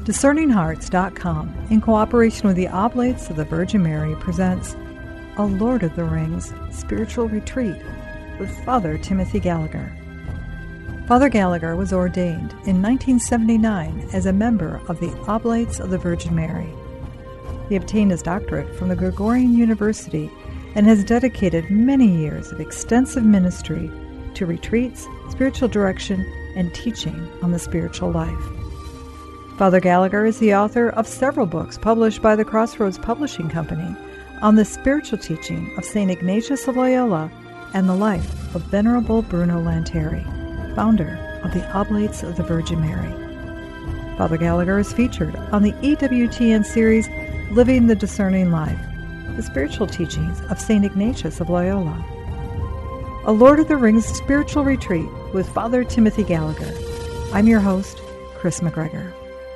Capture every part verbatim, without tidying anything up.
Discerning Hearts dot com, in cooperation with the Oblates of the Virgin Mary, presents A Lord of the Rings Spiritual Retreat with Father Timothy Gallagher. Father Gallagher was ordained in nineteen seventy-nine as a member of the Oblates of the Virgin Mary. He obtained his doctorate from the Gregorian University and has dedicated many years of extensive ministry to retreats, spiritual direction, and teaching on the spiritual life. Father Gallagher is the author of several books published by the Crossroads Publishing Company on the spiritual teaching of Saint Ignatius of Loyola and the life of Venerable Bruno Lanteri, founder of the Oblates of the Virgin Mary. Father Gallagher is featured on the E W T N series Living the Discerning Life, the spiritual teachings of Saint Ignatius of Loyola. A Lord of the Rings Spiritual Retreat with Father Timothy Gallagher. I'm your host, Chris McGregor.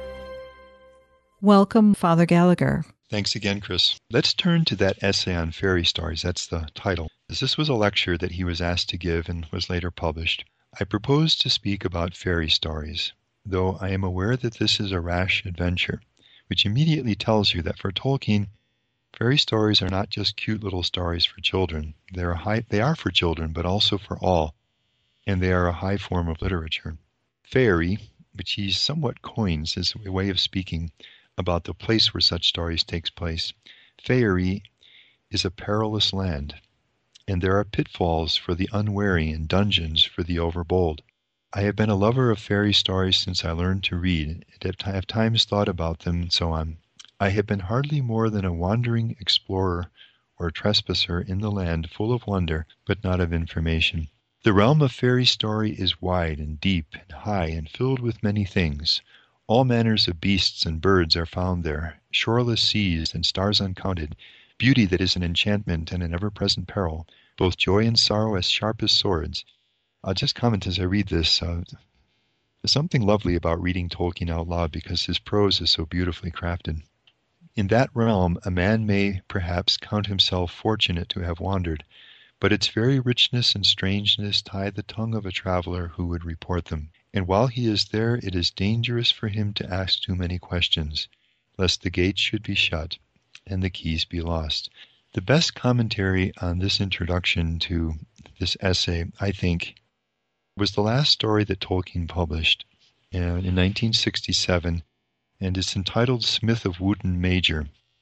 Welcome, Father Gallagher. Thanks again, Chris. Let's turn to that essay on fairy stories. That's the title. As this was a lecture that he was asked to give and was later published, I propose to speak about fairy stories, though I am aware that this is a rash adventure, which immediately tells you that for Tolkien, fairy stories are not just cute little stories for children. They are, high, they are for children, but also for all, and they are a high form of literature. Fairy, which he somewhat coins as a way of speaking about the place where such stories takes place. Faerie is a perilous land, and there are pitfalls for the unwary and dungeons for the overbold. I have been a lover of fairy stories since I learned to read, and have at times thought about them and so on. I have been hardly more than a wandering explorer or trespasser in the land full of wonder, but not of information. The realm of fairy story is wide and deep and high and filled with many things. All manners of beasts and birds are found there, shoreless seas and stars uncounted, beauty that is an enchantment and an ever-present peril, both joy and sorrow as sharp as swords. I'll just comment as I read this. Uh, there's something lovely about reading Tolkien out loud because his prose is so beautifully crafted. In that realm, a man may perhaps count himself fortunate to have wandered, but its very richness and strangeness tie the tongue of a traveler who would report them. And while he is there, it is dangerous for him to ask too many questions, lest the gates should be shut and the keys be lost. The best commentary on this introduction to this essay, I think, was the last story that Tolkien published in nineteen sixty-seven, and it's entitled Smith of Wootton Major.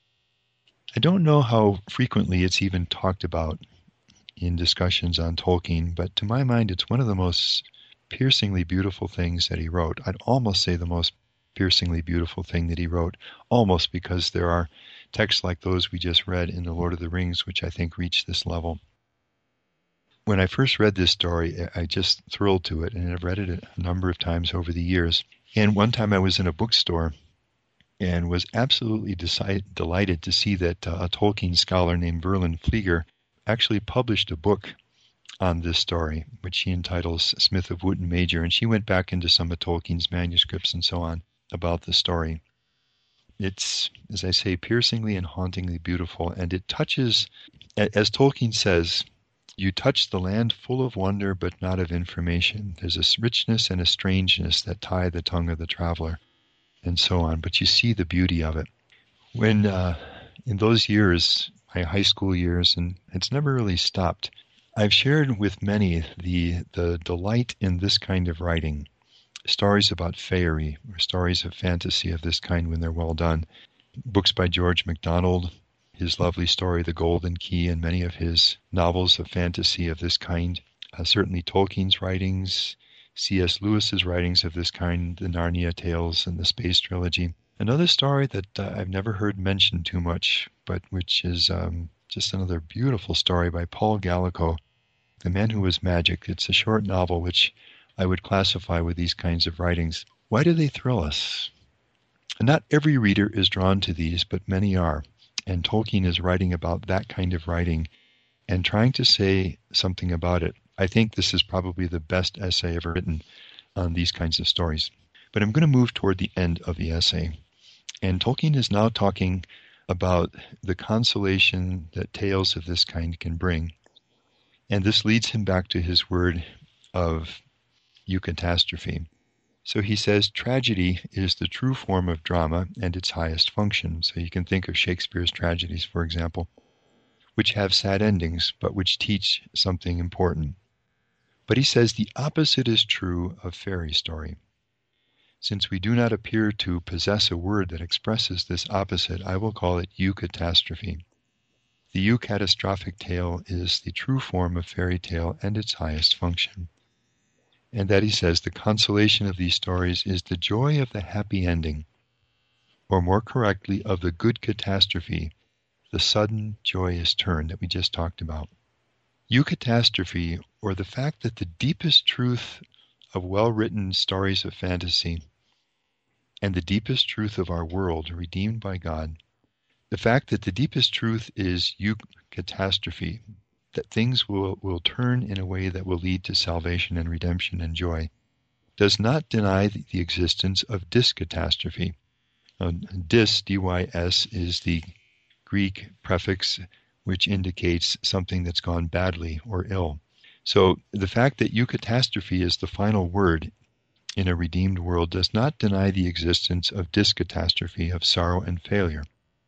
I don't know how frequently it's even talked about in discussions on Tolkien, but to my mind it's one of the most piercingly beautiful things that he wrote. I'd almost say the most piercingly beautiful thing that he wrote, almost because there are texts like those we just read in The Lord of the Rings, which I think reach this level. When I first read this story, I just thrilled to it, and I've read it a number of times over the years. And one time I was in a bookstore and was absolutely decide, delighted to see that uh, a Tolkien scholar named Verlin Flieger actually published a book on this story, which she entitles Smith of Wootton Major, and she went back into some of Tolkien's manuscripts and so on about the story. It's, as I say, piercingly and hauntingly beautiful, and it touches, as Tolkien says, you touch the land full of wonder but not of information. There's a richness and a strangeness that tie the tongue of the traveler, and so on, but you see the beauty of it. When, uh, in those years, my high school years, and it's never really stopped, I've shared with many the the delight in this kind of writing, stories about faerie, or stories of fantasy of this kind when they're well done. Books by George MacDonald, his lovely story, The Golden Key, and many of his novels of fantasy of this kind. Uh, certainly Tolkien's writings, C S Lewis's writings of this kind, the Narnia Tales and the Space Trilogy. Another story that uh, I've never heard mentioned too much, but which is um, just another beautiful story by Paul Gallico, The Man Who Was Magic. It's a short novel which I would classify with these kinds of writings. Why do they thrill us? Not every reader is drawn to these, but many are. And Tolkien is writing about that kind of writing and trying to say something about it. I think this is probably the best essay ever written on these kinds of stories. But I'm going to move toward the end of the essay. And Tolkien is now talking about the consolation that tales of this kind can bring. And this leads him back to his word of eucatastrophe. So he says tragedy is the true form of drama and its highest function. So you can think of Shakespeare's tragedies, for example, which have sad endings, but which teach something important. But he says the opposite is true of fairy story. Since we do not appear to possess a word that expresses this opposite, I will call it eucatastrophe. The eucatastrophic tale is the true form of fairy tale and its highest function. And that, he says, the consolation of these stories is the joy of the happy ending, or more correctly, of the good catastrophe, the sudden joyous turn that we just talked about. Eucatastrophe, or the fact that the deepest truth of well-written stories of fantasy and the deepest truth of our world redeemed by God, the fact that the deepest truth is eucatastrophe, that things will, will turn in a way that will lead to salvation and redemption and joy, does not deny the, the existence of dyscatastrophe. Uh, dys, D Y S, is the Greek prefix which indicates something that's gone badly or ill. So the fact that eucatastrophe is the final word in a redeemed world does not deny the existence of dyscatastrophe, of sorrow and failure.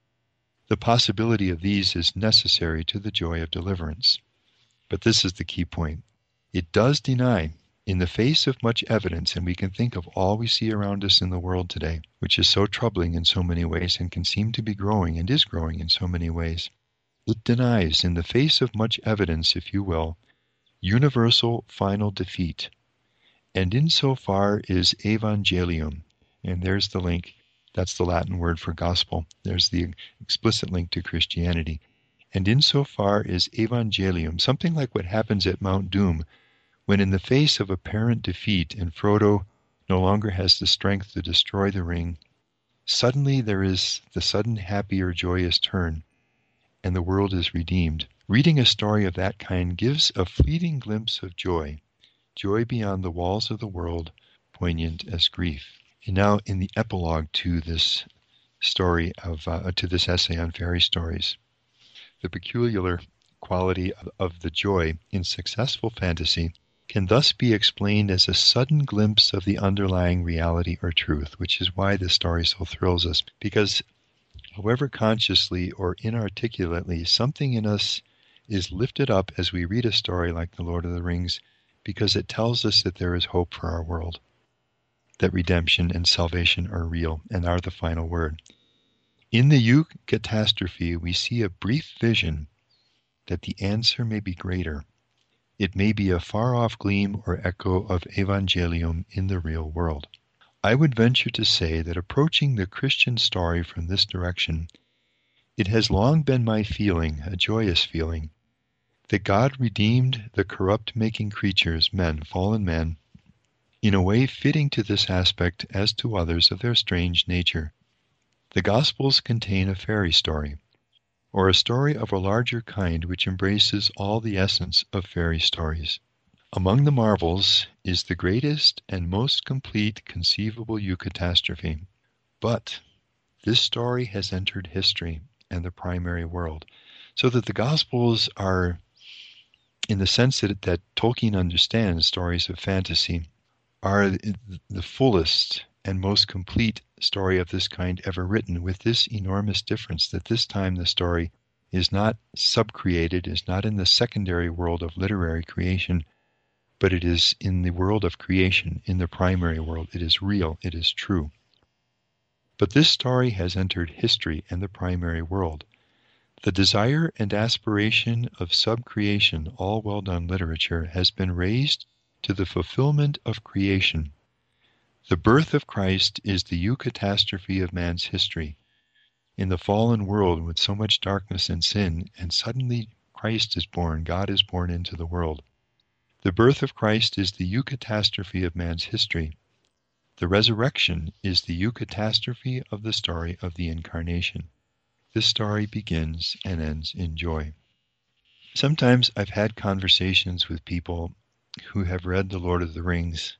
The possibility of these is necessary to the joy of deliverance. But this is the key point. It does deny, in the face of much evidence, and we can think of all we see around us in the world today, which is so troubling in so many ways and can seem to be growing and is growing in so many ways, it denies, in the face of much evidence, if you will, universal final defeat. And insofar is evangelium, and there's the link, that's the Latin word for gospel, there's the explicit link to Christianity. And insofar is evangelium, something like what happens at Mount Doom, when in the face of apparent defeat and Frodo no longer has the strength to destroy the ring, suddenly there is the sudden happy or joyous turn, and the world is redeemed. Reading a story of that kind gives a fleeting glimpse of joy, joy beyond the walls of the world, poignant as grief. And now in the epilogue to this story of, uh, to this essay on fairy stories, the peculiar quality of, of the joy in successful fantasy can thus be explained as a sudden glimpse of the underlying reality or truth, which is why this story so thrills us, because however consciously or inarticulately, something in us is lifted up as we read a story like The Lord of the Rings, because it tells us that there is hope for our world, that redemption and salvation are real and are the final word. In the eucatastrophe, we see a brief vision that the answer may be greater. It may be a far-off gleam or echo of evangelium in the real world. I would venture to say that approaching the Christian story from this direction, it has long been my feeling, a joyous feeling, that God redeemed the corrupt-making creatures, men, fallen men, in a way fitting to this aspect as to others of their strange nature. The Gospels contain a fairy story, or a story of a larger kind which embraces all the essence of fairy stories. Among the marvels is the greatest and most complete conceivable eucatastrophe. But this story has entered history and the primary world, so that the Gospels are, in the sense that, that Tolkien understands stories of fantasy, are the fullest and most complete story of this kind ever written, with this enormous difference that this time the story is not subcreated, is not in the secondary world of literary creation, but it is in the world of creation, in the primary world. It is real, it is true. But this story has entered history and the primary world. The desire and aspiration of subcreation, all well-done literature, has been raised to the fulfillment of creation. The birth of Christ is the eucatastrophe of man's history. In the fallen world with so much darkness and sin, and suddenly Christ is born, God is born into the world. The birth of Christ is the eucatastrophe of man's history. The resurrection is the eucatastrophe of the story of the Incarnation. This story begins and ends in joy. Sometimes I've had conversations with people who have read The Lord of the Rings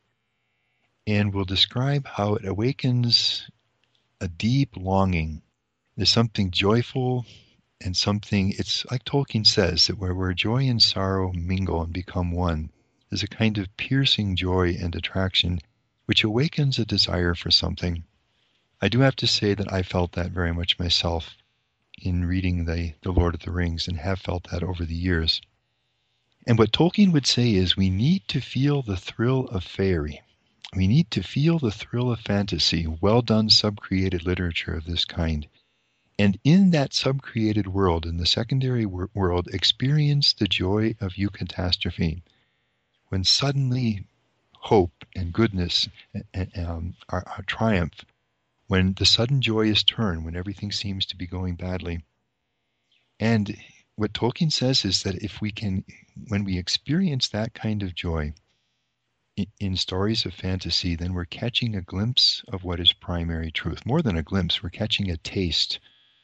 and will describe how it awakens a deep longing. There's something joyful and something, it's like Tolkien says, that where, where joy and sorrow mingle and become one, there's a kind of piercing joy and attraction which awakens a desire for something. I do have to say that I felt that very much myself in reading the, the Lord of the Rings, and have felt that over the years. And what Tolkien would say is we need to feel the thrill of faerie. We need to feel the thrill of fantasy, well-done sub-created literature of this kind. And in that sub-created world, in the secondary wor- world, experience the joy of eucatastrophe, when suddenly hope and goodness and, um, are, are triumph, when the sudden joy is turned, when everything seems to be going badly. And what Tolkien says is that if we can, when we experience that kind of joy in, in stories of fantasy, then we're catching a glimpse of what is primary truth. More than a glimpse, we're catching a taste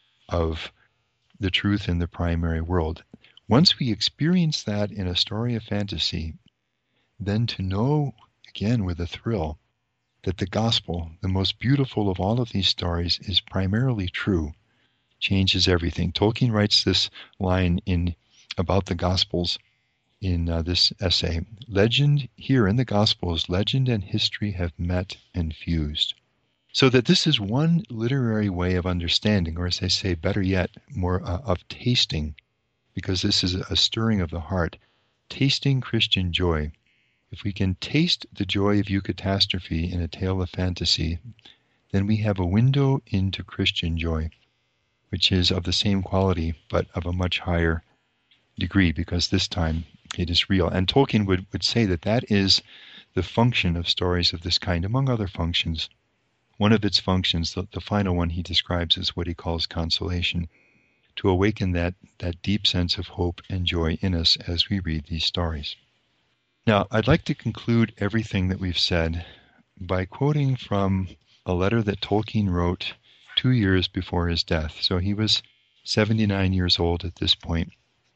of the truth in the primary world. Once we experience that in a story of fantasy, then to know, again with a thrill, that the gospel, the most beautiful of all of these stories, is primarily true, changes everything. Tolkien writes this line in about the Gospels in uh, this essay. Legend, here in the Gospels, legend and history have met and fused. So that this is one literary way of understanding, or as I say, better yet, more uh, of tasting, because this is a stirring of the heart, tasting Christian joy. If we can taste the joy of eucatastrophe in a tale of fantasy, then we have a window into Christian joy, which is of the same quality, but of a much higher degree, because this time it is real. And Tolkien would, would say that that is the function of stories of this kind, among other functions. One of its functions, the, the final one he describes, is what he calls consolation, to awaken that, that deep sense of hope and joy in us as we read these stories. Now, I'd like to conclude everything that we've said by quoting from a letter that Tolkien wrote two years before his death. So he was seventy-nine years old at this point.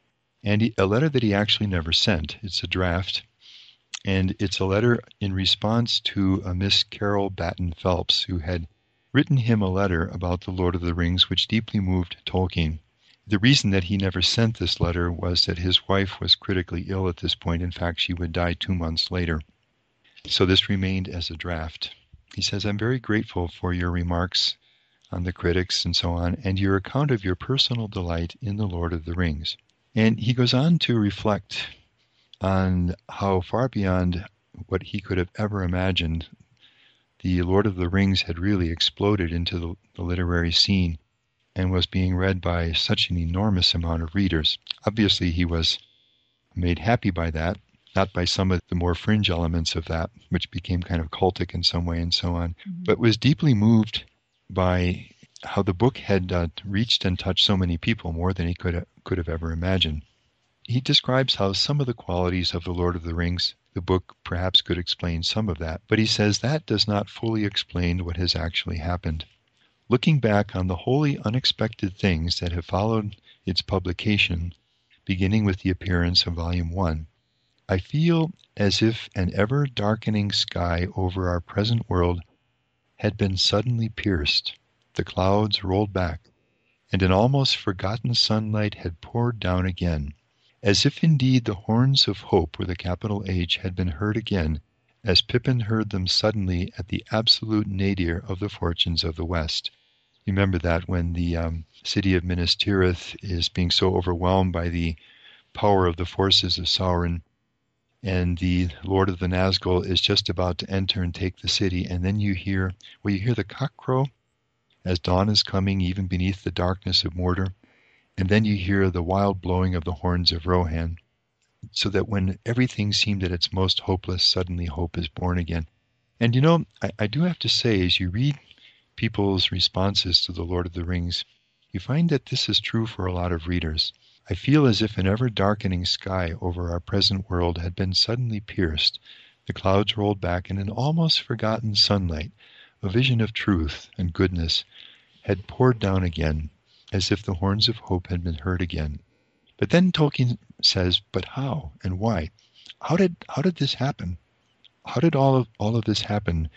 And he, a letter that he actually never sent. It's a draft. And it's a letter in response to a Miss Carol Batten Phelps, who had written him a letter about the Lord of the Rings, which deeply moved Tolkien. The reason that he never sent this letter was that his wife was critically ill at this point. In fact, she would die two months later. So this remained as a draft. He says, I'm very grateful for your remarks on the critics and so on, and your account of your personal delight in the Lord of the Rings. And he goes on to reflect on how far beyond what he could have ever imagined, the Lord of the Rings had really exploded into the, the literary scene and was being read by such an enormous amount of readers. Obviously, he was made happy by that, not by some of the more fringe elements of that, which became kind of cultic in some way and so on, mm-hmm. but was deeply moved by how the book had uh, reached and touched so many people, more than he could have, could have ever imagined. He describes how some of the qualities of the Lord of the Rings, the book perhaps could explain some of that, but he says that does not fully explain what has actually happened. Looking back on the wholly unexpected things that have followed its publication, beginning with the appearance of Volume one, I feel as if an ever-darkening sky over our present world had been suddenly pierced, the clouds rolled back, and an almost forgotten sunlight had poured down again, as if indeed the horns of hope with a capital H had been heard again, as Pippin heard them suddenly at the absolute nadir of the fortunes of the West. Remember that when the um, city of Minas Tirith is being so overwhelmed by the power of the forces of Sauron, and the Lord of the Nazgul is just about to enter and take the city, and then you hear, well, you hear the cock crow as dawn is coming even beneath the darkness of Mordor, and then you hear the wild blowing of the horns of Rohan, so that when everything seemed at its most hopeless, suddenly hope is born again. And you know, I, I do have to say, as you read people's responses to the Lord of the Rings, you find that this is true for a lot of readers. I feel as if an ever-darkening sky over our present world had been suddenly pierced, the clouds rolled back, and an almost forgotten sunlight, a vision of truth and goodness, had poured down again, as if the horns of hope had been heard again. But then Tolkien says, but how and why? How did how did this happen? How did all of all of this happen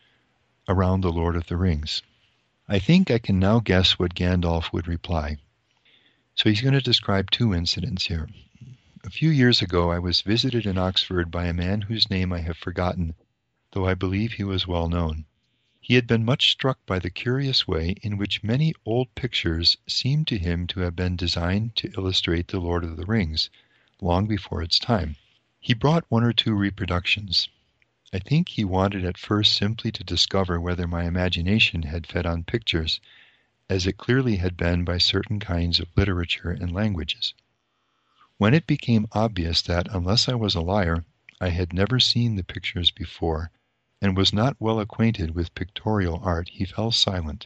around the Lord of the Rings? I think I can now guess what Gandalf would reply. So he's going to describe two incidents here. A few years ago, I was visited in Oxford by a man whose name I have forgotten, though I believe he was well known. He had been much struck by the curious way in which many old pictures seemed to him to have been designed to illustrate the Lord of the Rings, long before its time. He brought one or two reproductions. I think he wanted at first simply to discover whether my imagination had fed on pictures, as it clearly had been by certain kinds of literature and languages. When it became obvious that, unless I was a liar, I had never seen the pictures before, and was not well acquainted with pictorial art, he fell silent.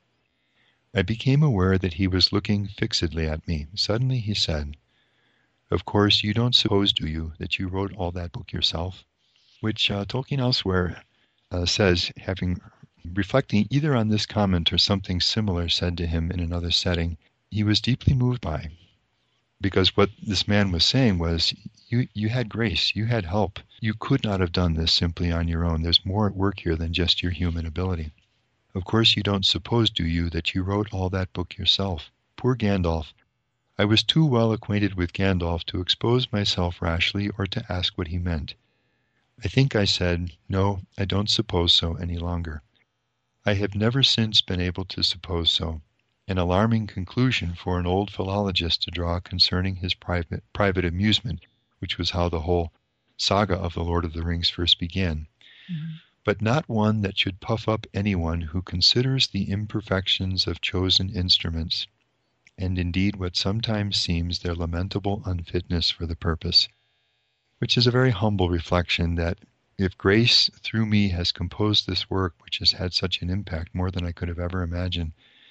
I became aware that he was looking fixedly at me. Suddenly he said, "Of course you don't suppose, do you, that you wrote all that book yourself?" Which uh, Tolkien elsewhere uh, says, having reflecting either on this comment or something similar said to him in another setting, he was deeply moved by. Because what this man was saying was, you, you had grace, you had help. You could not have done this simply on your own. There's more at work here than just your human ability. Of course you don't suppose, do you, that you wrote all that book yourself? Poor Gandalf. I was too well acquainted with Gandalf to expose myself rashly or to ask what he meant. I think I said, "No, I don't suppose so any longer." I have never since been able to suppose so. An alarming conclusion for an old philologist to draw concerning his private, private amusement, which was how the whole saga of the Lord of the Rings first began. Mm-hmm. But not one that should puff up anyone who considers the imperfections of chosen instruments, and indeed what sometimes seems their lamentable unfitness for the purpose. Which is a very humble reflection that if grace through me has composed this work, which has had such an impact, more than I could have ever imagined,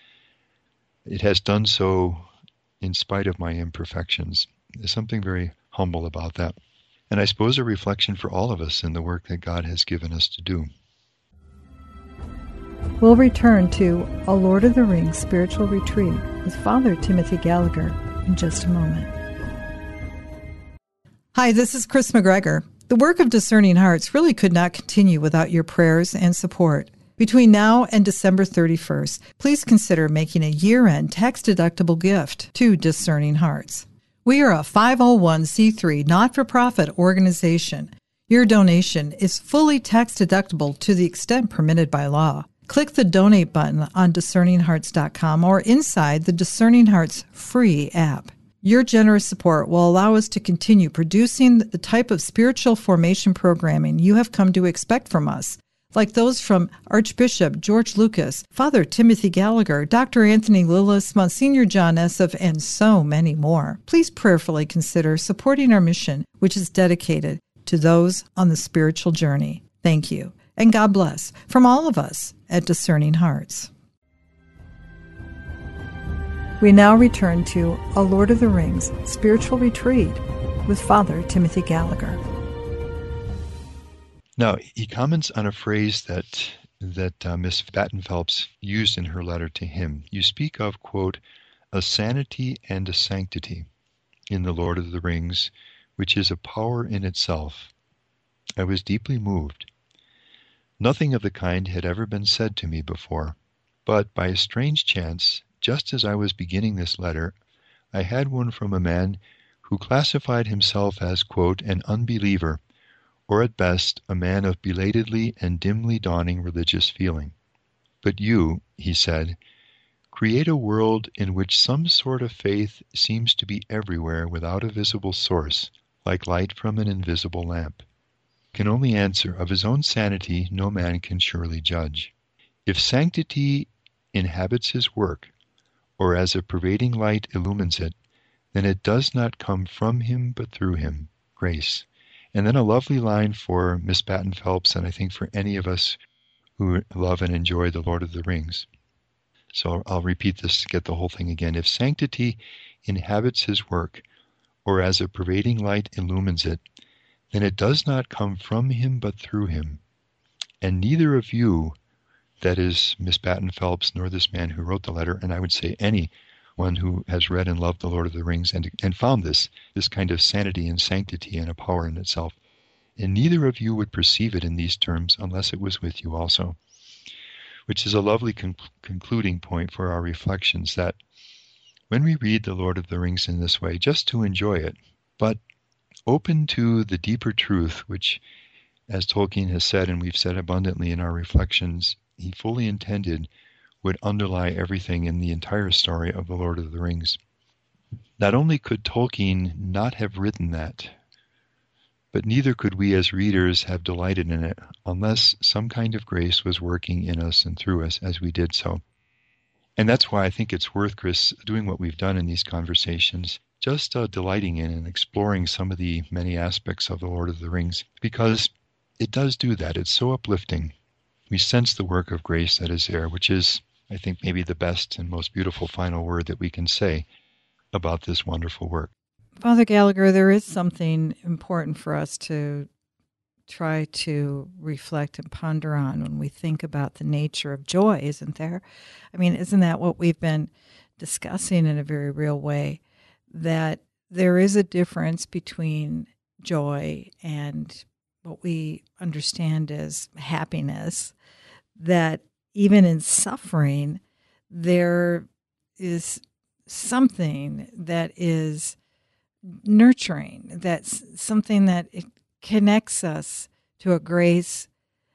it has done so in spite of my imperfections. There's something very humble about that. And I suppose a reflection for all of us in the work that God has given us to do. We'll return to A Lord of the Rings Spiritual Retreat with Father Timothy Gallagher in just a moment. Hi, this is Chris McGregor. The work of Discerning Hearts really could not continue without your prayers and support. Between now and December thirty-first, please consider making a year-end tax-deductible gift to Discerning Hearts. We are a five oh one c three not-for-profit organization. Your donation is fully tax-deductible to the extent permitted by law. Click the Donate button on discerning hearts dot com or inside the Discerning Hearts free app. Your generous support will allow us to continue producing the type of spiritual formation programming you have come to expect from us, like those from Archbishop George Lucas, Father Timothy Gallagher, Doctor Anthony Lillis, Monsignor John Esseff, and so many more. Please prayerfully consider supporting our mission, which is dedicated to those on the spiritual journey. Thank you, and God bless from all of us at Discerning Hearts. We now return to A Lord of the Rings Spiritual Retreat with Father Timothy Gallagher. Now, he comments on a phrase that that uh, Miss Batten Phelps used in her letter to him. You speak of, quote, a sanity and a sanctity in the Lord of the Rings, which is a power in itself. I was deeply moved. Nothing of the kind had ever been said to me before, but by a strange chance, just as I was beginning this letter, I had one from a man who classified himself as, quote, an unbeliever, or at best, a man of belatedly and dimly dawning religious feeling. But you, he said, create a world in which some sort of faith seems to be everywhere without a visible source, like light from an invisible lamp. Can only answer, of his own sanity no man can surely judge. If sanctity inhabits his work, or as a pervading light illumines it, then it does not come from him but through him, grace. And then a lovely line for Miss Batten Phelps, and I think for any of us who love and enjoy the Lord of the Rings. So I'll repeat this to get the whole thing again. If sanctity inhabits his work, or as a pervading light illumines it, then it does not come from him but through him. And neither of you, that is Miss Batten Phelps, nor this man who wrote the letter, and I would say anyone who has read and loved the Lord of the Rings and, and found this, this kind of sanity and sanctity and a power in itself, and neither of you would perceive it in these terms unless it was with you also. Which is a lovely con- concluding point for our reflections, that when we read the Lord of the Rings in this way, just to enjoy it, but open to the deeper truth which as Tolkien has said, and we've said abundantly in our reflections, he fully intended would underlie everything in the entire story of The Lord of the Rings. Not only could Tolkien not have written that, but neither could we as readers have delighted in it unless some kind of grace was working in us and through us as we did so. And that's why I think it's worth, Chris, doing what we've done in these conversations, just uh, delighting in and exploring some of the many aspects of The Lord of the Rings, because it does do that. It's so uplifting. We sense the work of grace that is there, which is, I think, maybe the best and most beautiful final word that we can say about this wonderful work. Father Gallagher, there is something important for us to try to reflect and ponder on when we think about the nature of joy, isn't there? I mean, isn't that what we've been discussing in a very real way? That there is a difference between joy and what we understand as happiness, that even in suffering, there is something that is nurturing, that's something that it connects us to a grace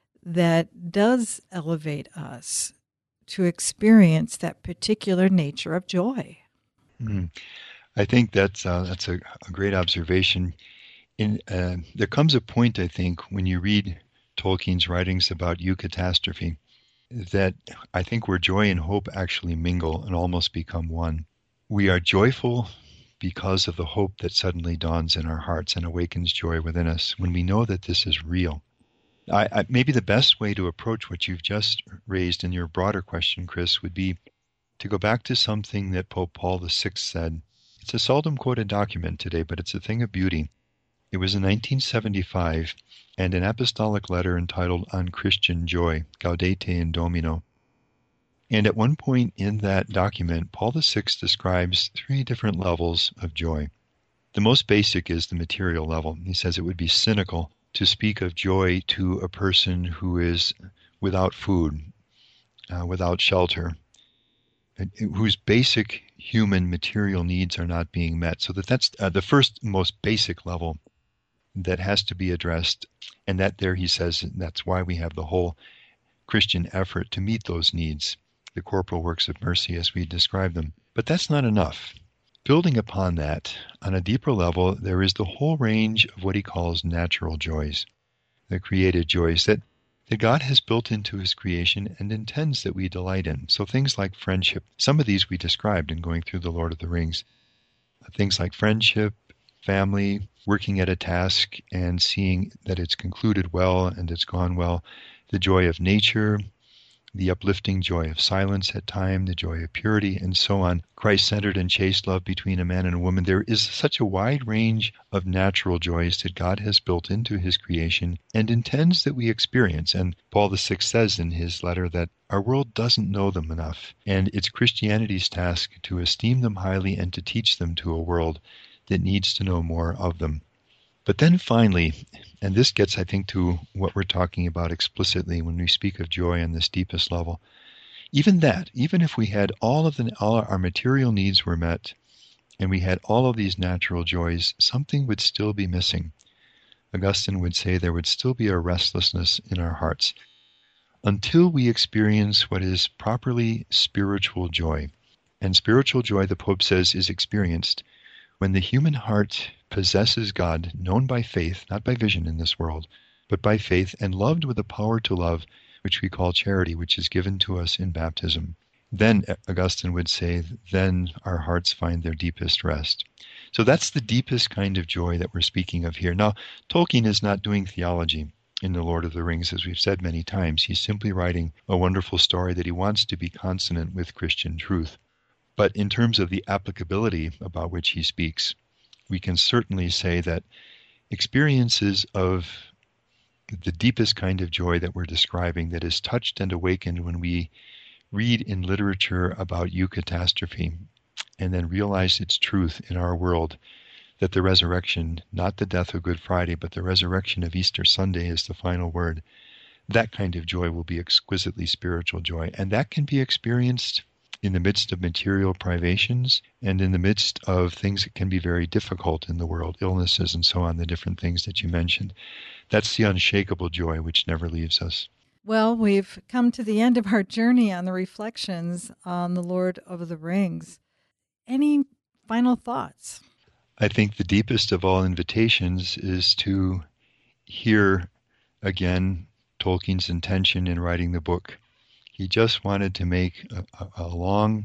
that does elevate us to experience that particular nature of joy. Mm. I think that's uh, that's a, a great observation. In uh, there comes a point, I think, when you read Tolkien's writings about eucatastrophe, that I think where joy and hope actually mingle and almost become one. We are joyful because of the hope that suddenly dawns in our hearts and awakens joy within us when we know that this is real. I, I, maybe the best way to approach what you've just raised in your broader question, Chris, would be to go back to something that Pope Paul the Sixth said. It's a seldom quoted document today, but it's a thing of beauty. It was in nineteen seventy-five, and an apostolic letter entitled On Christian Joy, Gaudete in Domino. And at one point in that document, Paul the Sixth describes three different levels of joy. The most basic is the material level. He says it would be cynical to speak of joy to a person who is without food, uh, without shelter, whose basic human material needs are not being met. So that that's uh, the first most basic level that has to be addressed. And that there, he says, that's why we have the whole Christian effort to meet those needs, the corporal works of mercy as we describe them. But that's not enough. Building upon that, on a deeper level, there is the whole range of what he calls natural joys, the created joys that, that God has built into his creation and intends that we delight in. So things like friendship, some of these we described in going through The Lord of the Rings. Things like friendship, family, working at a task and seeing that it's concluded well and it's gone well, the joy of nature, the uplifting joy of silence at time, the joy of purity, and so on, Christ-centered and chaste love between a man and a woman. There is such a wide range of natural joys that God has built into his creation and intends that we experience. And Paul the Sixth says in his letter that our world doesn't know them enough, and it's Christianity's task to esteem them highly and to teach them to a world that needs to know more of them. But then finally, and this gets, I think, to what we're talking about explicitly when we speak of joy on this deepest level, even that, even if we had all of the, all our material needs were met, and we had all of these natural joys, something would still be missing. Augustine would say there would still be a restlessness in our hearts until we experience what is properly spiritual joy. And spiritual joy, the Pope says, is experienced when the human heart possesses God, known by faith, not by vision in this world, but by faith, and loved with the power to love, which we call charity, which is given to us in baptism. Then, Augustine would say, then our hearts find their deepest rest. So that's the deepest kind of joy that we're speaking of here. Now, Tolkien is not doing theology in The Lord of the Rings, as we've said many times. He's simply writing a wonderful story that he wants to be consonant with Christian truth. But in terms of the applicability about which he speaks, we can certainly say that experiences of the deepest kind of joy that we're describing, that is touched and awakened when we read in literature about eucatastrophe and then realize its truth in our world, that the resurrection, not the death of Good Friday, but the resurrection of Easter Sunday is the final word, that kind of joy will be exquisitely spiritual joy. And that can be experienced in the midst of material privations and in the midst of things that can be very difficult in the world, illnesses and so on, the different things that you mentioned. That's the unshakable joy which never leaves us. Well, we've come to the end of our journey on the reflections on the Lord of the Rings. Any final thoughts? I think the deepest of all invitations is to hear again Tolkien's intention in writing the book. He just wanted to make a, a long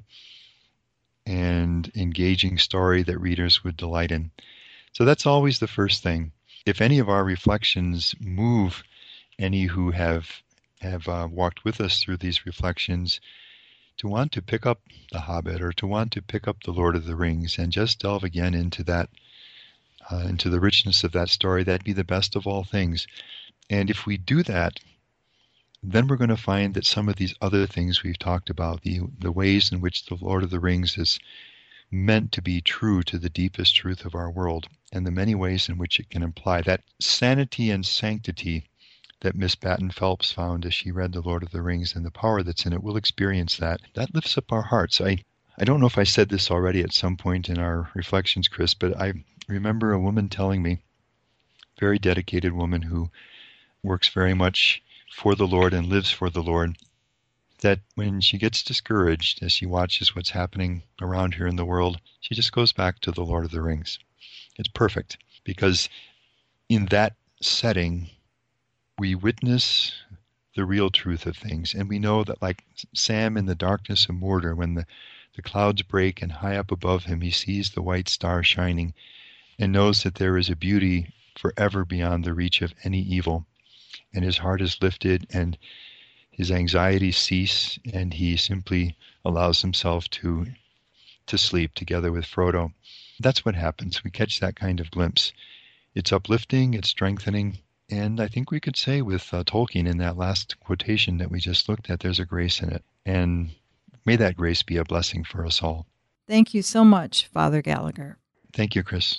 and engaging story that readers would delight in. So that's always the first thing. If any of our reflections move any who have have uh, walked with us through these reflections to want to pick up The Hobbit or to want to pick up The Lord of the Rings and just delve again into that, uh, into the richness of that story, that'd be the best of all things. And if we do that, then we're going to find that some of these other things we've talked about, the the ways in which The Lord of the Rings is meant to be true to the deepest truth of our world, and the many ways in which it can imply that sanity and sanctity that Miss Batten Phelps found as she read The Lord of the Rings and the power that's in it, we'll experience that. That lifts up our hearts. I, I don't know if I said this already at some point in our reflections, Chris, but I remember a woman telling me, very dedicated woman who works very much for the Lord and lives for the Lord, that when she gets discouraged as she watches what's happening around her in the world, she just goes back to The Lord of the Rings. It's perfect, because in that setting, we witness the real truth of things. And we know that, like Sam in the darkness of Mordor, when the, the clouds break and high up above him he sees the white star shining and knows that there is a beauty forever beyond the reach of any evil. And his heart is lifted and his anxieties cease, and he simply allows himself to to sleep together with Frodo. That's what happens. We catch that kind of glimpse. It's uplifting, it's strengthening, and I think we could say with uh, Tolkien in that last quotation that we just looked at, there's a grace in it. And may that grace be a blessing for us all. Thank you so much, Father Gallagher. Thank you, Chris.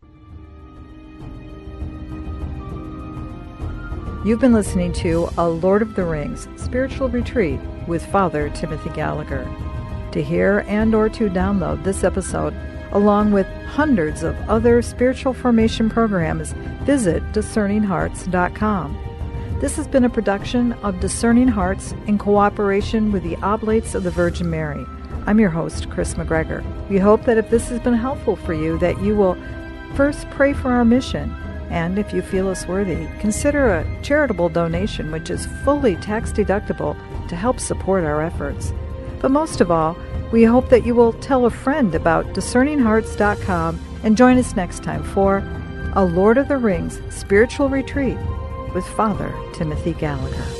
You've been listening to A Lord of the Rings Spiritual Retreat with Father Timothy Gallagher. To hear and or to download this episode, along with hundreds of other spiritual formation programs, visit discerning hearts dot com. This has been a production of Discerning Hearts in cooperation with the Oblates of the Virgin Mary. I'm your host, Chris McGregor. We hope that if this has been helpful for you, that you will first pray for our mission. And if you feel us worthy, consider a charitable donation, which is fully tax-deductible, to help support our efforts. But most of all, we hope that you will tell a friend about discerning hearts dot com and join us next time for A Lord of the Rings Spiritual Retreat with Father Timothy Gallagher.